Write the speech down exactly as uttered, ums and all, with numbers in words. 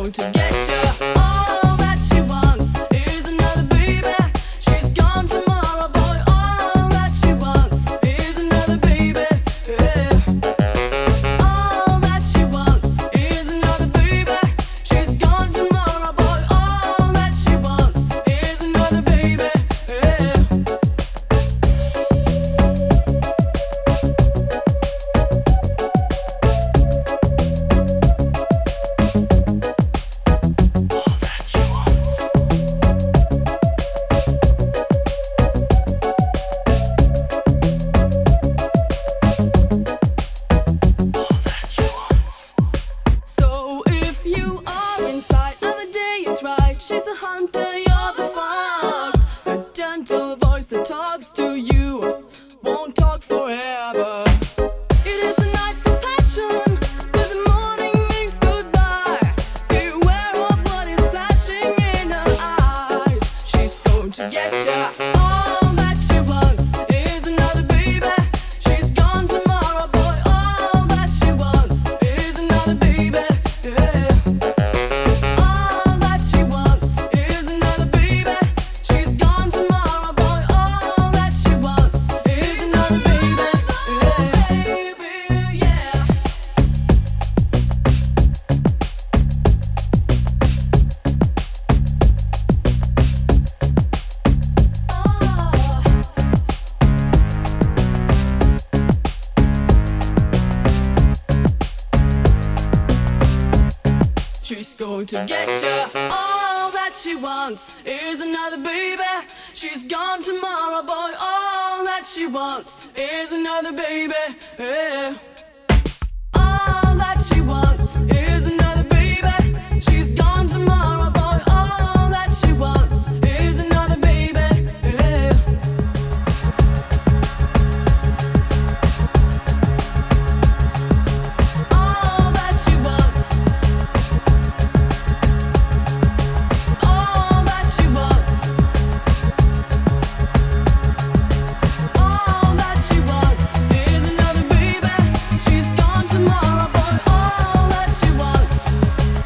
going to get you. All that she wants is another baby. She's gone tomorrow, boy. All that she wants is another baby. Yeah. All that she wants is another baby. She's gone tomorrow, boy. All that she wants is another baby. Yeah. So if you are inside and the day is right, she's the hunter, you're the fox. The gentle voice that talks to you won't talk forever. It is the night for passion, but the morning means goodbye. Beware of what is flashing in her eyes. She's going to get ya. All that she wants is another baby. She's gone tomorrow, boy. All that she wants is another baby. Yeah. All that she wants is another baby. She's gone tomorrow, boy. All that she wants is another baby. Yeah. Baby, yeah. She's going to get ya. All that she wants is another baby. She's gone tomorrow, boy. All that she wants is another baby. Yeah. All that she wants is another baby. She's gone tomorrow, boy. All that she wants is another baby. Yeah. All that she wants. All that she wants. All that she wants is another baby. She's gone tomorrow, boy. All that she wants